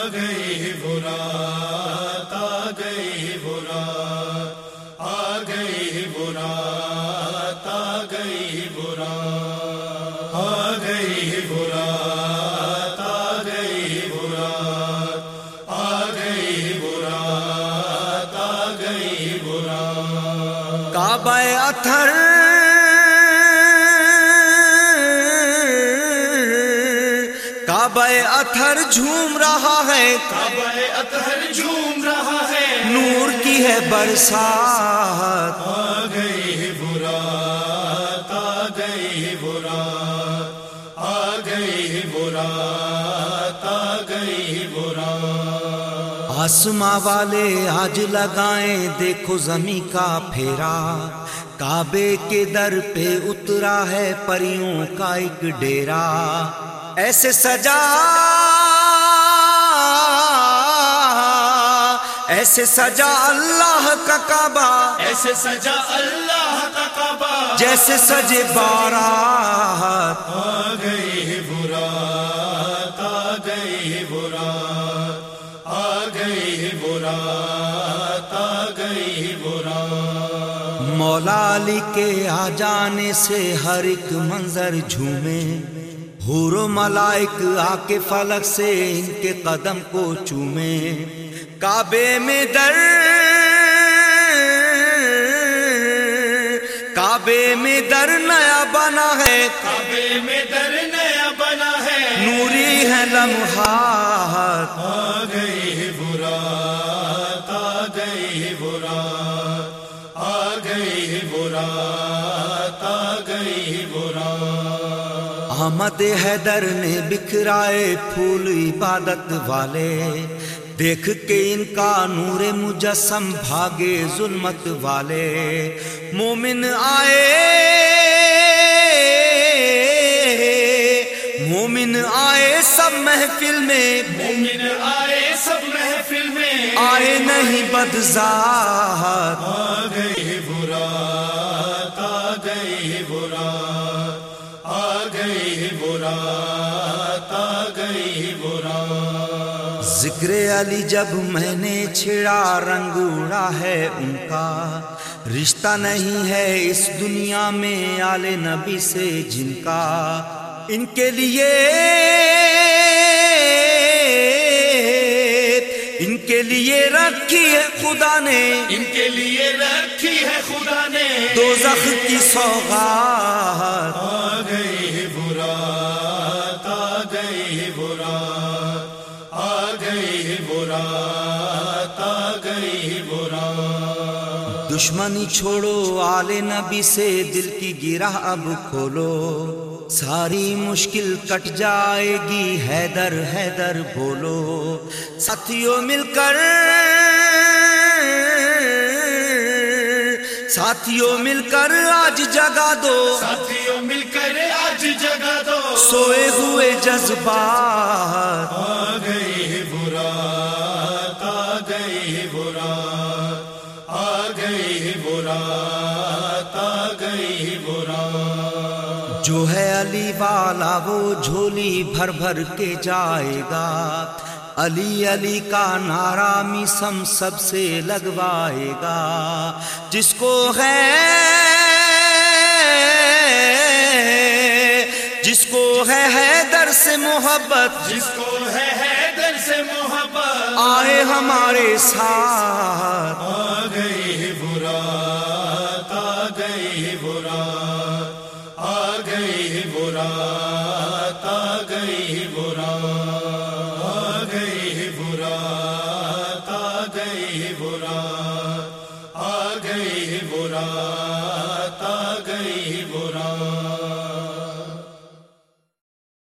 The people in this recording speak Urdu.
گئی برات آ گئی برات آ گئی برات آ گئی برات آ گئی برات آ گئی برات آ گئی برات آ گئی برات کعبہ اطہر کعبہ اطہر جھوم رہا ہے، کعبہ اطہر جھوم رہا ہے، نور کی ہے برسات آ گئی برات آ گئی برات آ گئی برات آ گئی برات آسماں والے آج لگائیں دیکھو زمیں کا پھیرا، کعبے کے در پہ اترا ہے پریوں کا ایک ڈیرا، ایسے سجا ایسے سجا اللہ کا کعبہ، ایسے سجا اللہ کا کعبہ جیسے سجے بارات آ گئی برات آ گئی برات آ گئی برات آ گئی برات مولا علی کے آ جانے سے ہر ایک منظر جھومے، حور و ملائک آ کے فلک سے ان کے قدم کو چومے، کعبے میں در کعبے میں در نیا بنا ہے، کعبے میں در نیا بنا ہے، نوری ہے لمحات آ گئی برات آ گئی برات آ گئی برات آ گئی برات احمد حیدر نے بکھرائے پھول عبادت والے، دیکھ کے ان کا نور مجسم بھاگے ظلمت والے، مومن آئے سب محفل میں، مومن آئے سب محفل میں، آئے نہیں بدذات آ گئی برات آ گئی برات آ گئی برات آ گئی برات ذکر علی جب میں نے چھڑا رنگ اڑا ہے ان کا، رشتہ نہیں ہے اس دنیا میں آل نبی سے جن کا، ان کے لیے رکھی ہے خدا نے، ان کے لیے رکھی ہے خدا نے دوزخ کی سوغات آ گئی برات آ گئی برات آ گئی برات آ گئی برات دشمنی چھوڑو آل نبی سے دل کی گرہ اب کھولو، ساری مشکل کٹ جائے گی حیدر حیدر بولو، ساتھیوں مل کر آج جگا دو، ساتھیوں مل کر آج جگا دو سوئے ہوئے جذبات آ گئی برات آ گئی برات آ گئی برات آ گئی برات جو ہے علی والا وہ جھولی بھر بھر کے جائے گا، علی علی کا نعرہ میسم سب سے لگوائے گا، جس کو ہے حیدر سے محبت، جس کو ہے حیدر سے محبت آئے ہمارے ساتھ آ گئی برات آ گئی برات آ گئی برات آ گئی برات آ گئی برات آ گئی برات آ گئی برات